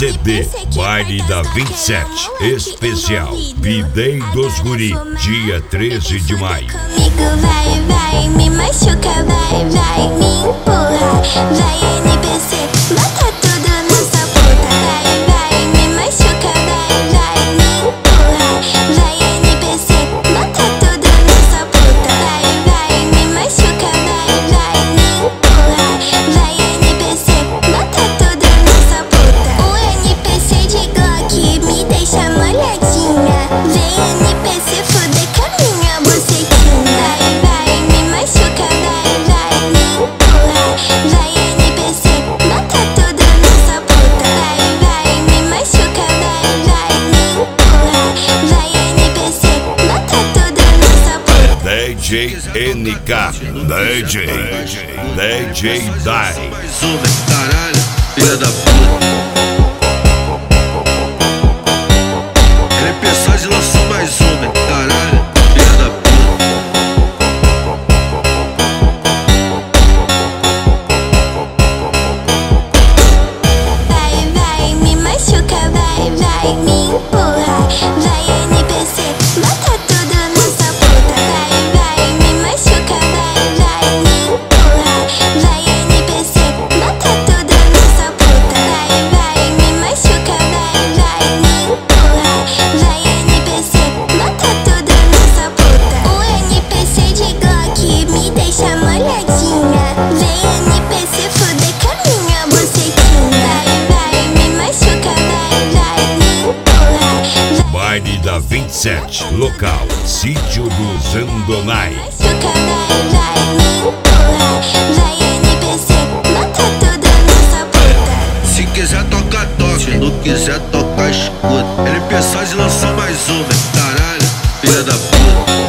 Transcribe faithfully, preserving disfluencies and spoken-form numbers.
C D Baile da vinte e sete Especial Bidei dos Guri, dia treze de maio. Comigo vai, vai, me machuca, vai, vai, me empurra, vai N P C, bota tudo nessa puta. Vai, vai, me machuca, vai, vai, me empurra, vai N P C, bota tudo nessa puta. Vai, vai, me machuca, vai, vai, me empurra, vai N P C, bota tudo nessa puta. O N P C de Glock me deixa molhadinha, vem N P C fuder com a minha bucetinha. Vai, vai, me machuca, vai, vai, me empurra, vai N P C, bota tudo nessa puta. Vai, vai, me machuca, vai, vai, me empurra, vai N P C, bota tudo nessa puta. D J N K, D J, D J Dai. Mais uma, caralho, filha da puta. Ele pensou de lançar mais uma, caralho, filha da puta. Vai, vai, me machuca, vai, vai, me empurra, vai N P C, bota tudo nessa puta. Vai, vai, me machuca, vai, vai, me empurra, vai N P C, bota tudo nessa puta. Vai, vai, me machuca, vai, vai, me empurra, vai N P C, bota tudo nessa puta. O N P C de Glock me deixa molhadinha, vem N P C fuder com a minha bucetinha. Vai, vai, me machuca, vai, vai, me empurra, vai Baile da vinte e sete, local Sítio dos Andonai. machuca, vai, vai, me empurra, vai N P C, bota tudo nessa puta. Se quiser tocar, toca, se não quiser tocar, escuta. Ele pensou de lançar mais uma, caralho, filha da puta.